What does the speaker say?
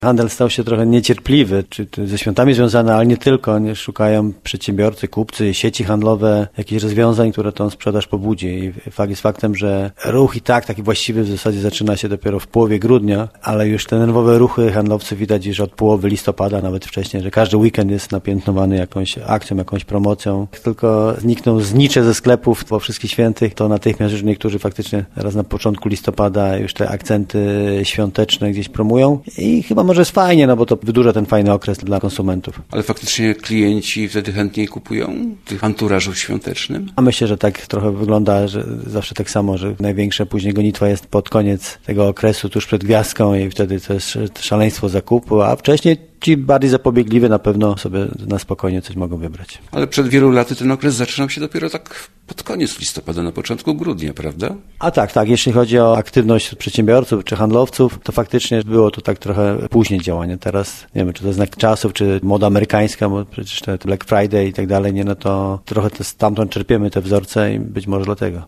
Handel stał się trochę niecierpliwy, czy to ze świątami związane, ale nie tylko. Nie szukają przedsiębiorcy, kupcy, sieci handlowe jakichś rozwiązań, które tą sprzedaż pobudzi. I fakt jest faktem, że ruch i tak taki właściwy w zasadzie zaczyna się dopiero w połowie grudnia, ale już te nerwowe ruchy handlowców widać już od połowy listopada, nawet wcześniej, że każdy weekend jest napiętnowany jakąś akcją, jakąś promocją. Jak tylko znikną znicze ze sklepów po Wszystkich Świętych, to natychmiast już niektórzy faktycznie raz na początku listopada już te akcenty świąteczne gdzieś promują i chyba może jest fajnie, no bo to wydłuża ten fajny okres dla konsumentów. Ale faktycznie klienci wtedy chętniej kupują tych anturażów świątecznym? A myślę, że tak trochę wygląda, że zawsze tak samo, że największa później gonitwa jest pod koniec tego okresu, tuż przed gwiazdką i wtedy to jest szaleństwo zakupu, a wcześniej ci bardziej zapobiegliwi na pewno sobie na spokojnie coś mogą wybrać. Ale przed wielu laty ten okres zaczynał się dopiero tak pod koniec listopada, na początku grudnia, prawda? A tak. Jeśli chodzi o aktywność przedsiębiorców czy handlowców, to faktycznie było to tak trochę później działanie. Teraz nie wiem, czy to znak czasów, czy moda amerykańska, bo przecież te Black Friday i tak dalej, nie, no to trochę stamtąd czerpiemy te wzorce i być może dlatego.